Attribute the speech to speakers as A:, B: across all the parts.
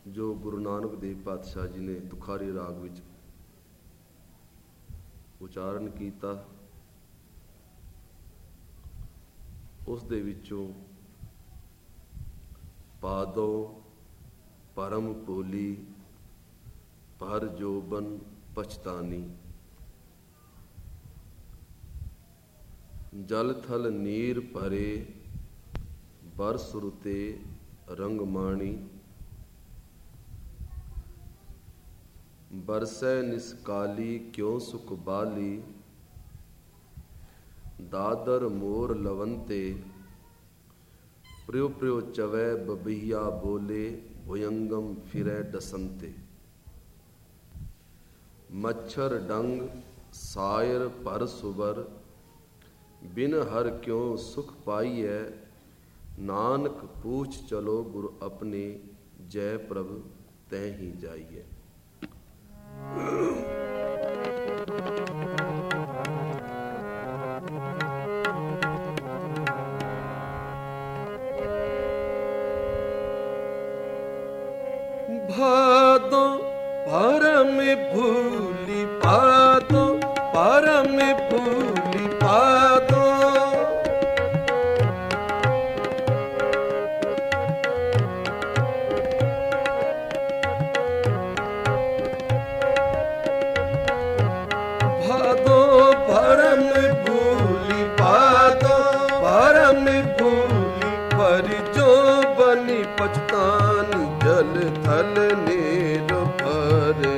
A: जो गुरु नानक देव पातशाह जी ने तुखारी राग विच उचारण किया, उस दे विचों पादो परम भोली भर जोबन पछतानी, जल थल नीर भरे बरस रुते रंगमाणी, बरसै निसकाली क्यों सुख बाली, दादर मोर लवंते प्रियो प्रियो चवै बबिया बोले, भुयंगम फिरै डसंते, मच्छर डंग सायर पर सुबर, बिन हर क्यों सुख पाइए, नानक पूछ चलो गुरु अपने, जय प्रभु तै ही जाइए।
B: भादो परम भूली पादो, परम भूली पादो, भादो परम भूली पादो, परम भूली पर जो बनी पछतानी, जल थल नीर भरे,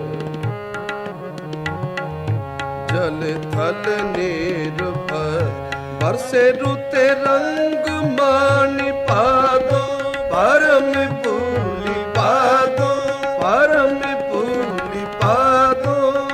B: जल थल नीर भर, बरसे रुते रंग मानी, पादो परम भूली पादो, परम भूली पादो,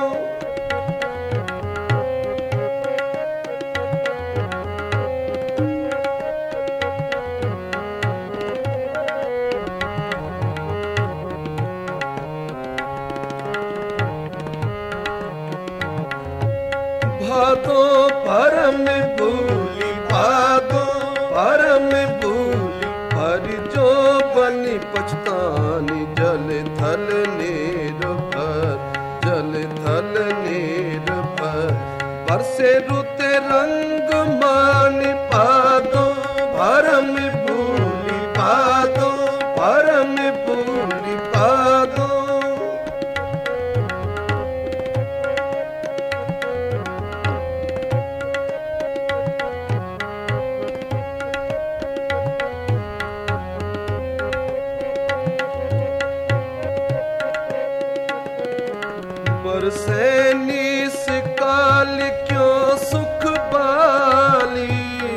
B: भादो परम भूली पादो, परम भूली पर जो बनी पछतानी, जल थल नीर भर, जल थल नीर भर, बरसे रुते रंग मानी, पादो परम भूली पादो, परम भूली पादो, बरसे निस काल क्यों सुख बाली,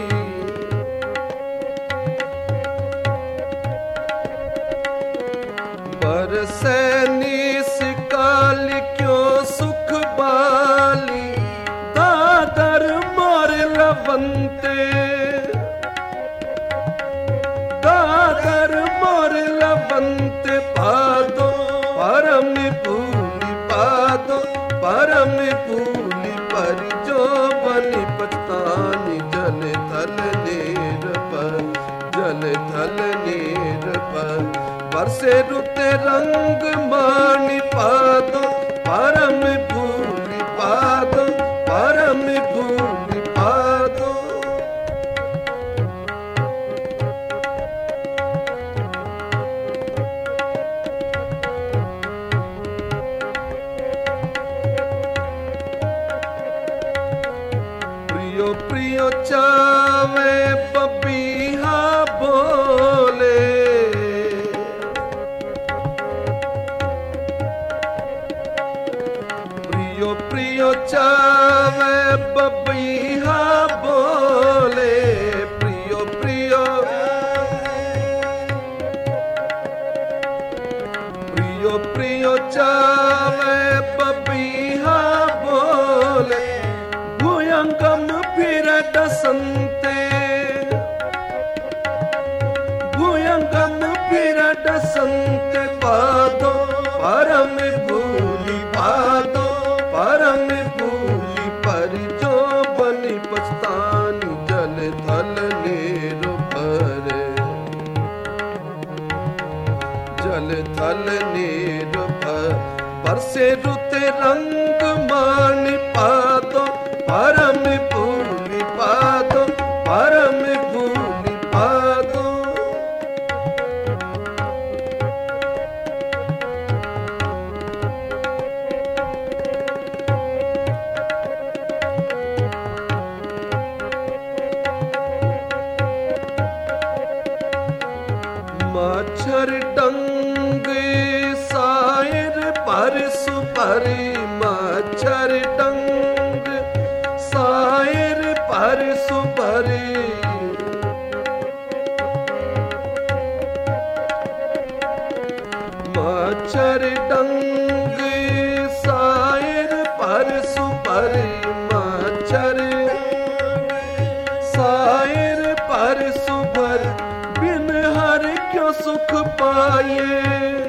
B: बरसे निस काल क्यों सुख बाली, दादर मोर लवंते, दादर मोर लवंते, पादो परम भूली पादो, परम भूली पर जो बनी पछतानी, जल थल नीर पर, जल थल नीर पर, बरसे रुते रंग मानी, पादो परम भूली पादो, परम भूली पादो, प्रियो प्रियो चावे बबिहा बोले, प्रियो प्रियो चावे बबिहा बोले, प्रियो प्रियो, प्रियो प्रियो चावे बबिहा बोले, भुयंगम फिर डसंते, भुयंगम फिर डसंते, पादो परम भूली पादो, परम भूली पर जो बनी पछतानी, जल थल नीर भरे, जल जल थल निर्भय बरसे रुते रंग मानि पादो परम भूलि पादो परम भूलि पादो। मच्छर डंग सायर परसु परी मच्छर डंग सायर परसु परी मच्छर डंग सायर परसु परी मच्छर सायर परसु भर बिन हर क्यों सुख पाए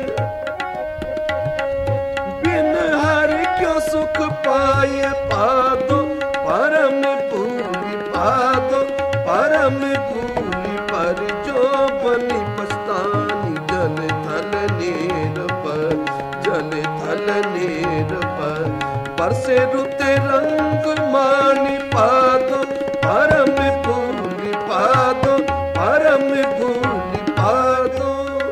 B: बिन हर क्यों सुख पाए पादो परम भूलि पादो परम भूलि पर जो बनी पछतानी जल थल निर्भय जल थल निर्भय बरसे रुते रंग मानि पादो परम भूलि पादो परम भूलि पादो।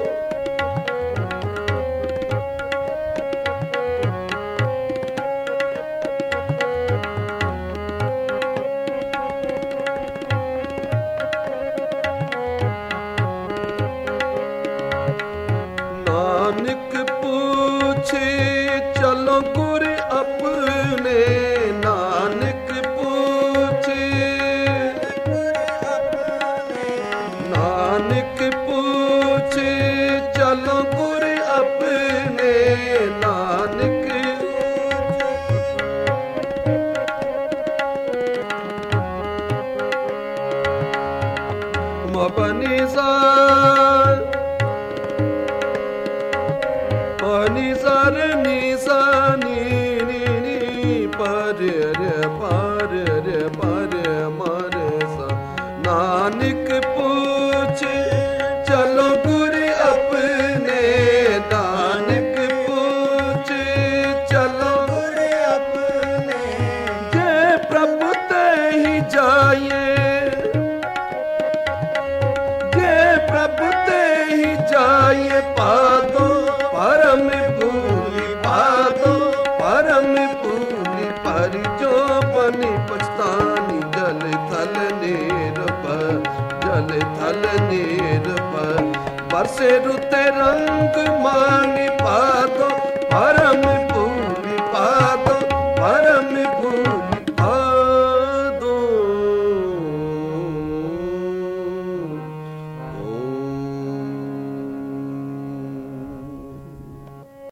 B: नानक पूछे चलो गुर अपने नानक पूछे नानक पूछे चलो गुर अपने नानक मबनी जार pani sar ni sa ni ni ni par re mare sa Nanak पूछे चलो गुर अपने नानक पूछे चलो गुर अपने जय प्रभु ते ही जाए जय प्रभु ते ही जाए पादो परम भूलि पादो परम भूलि पर जो बनी पछतानी जल थल निर्भय जल थल निर्भय बरसे रुते रंग मा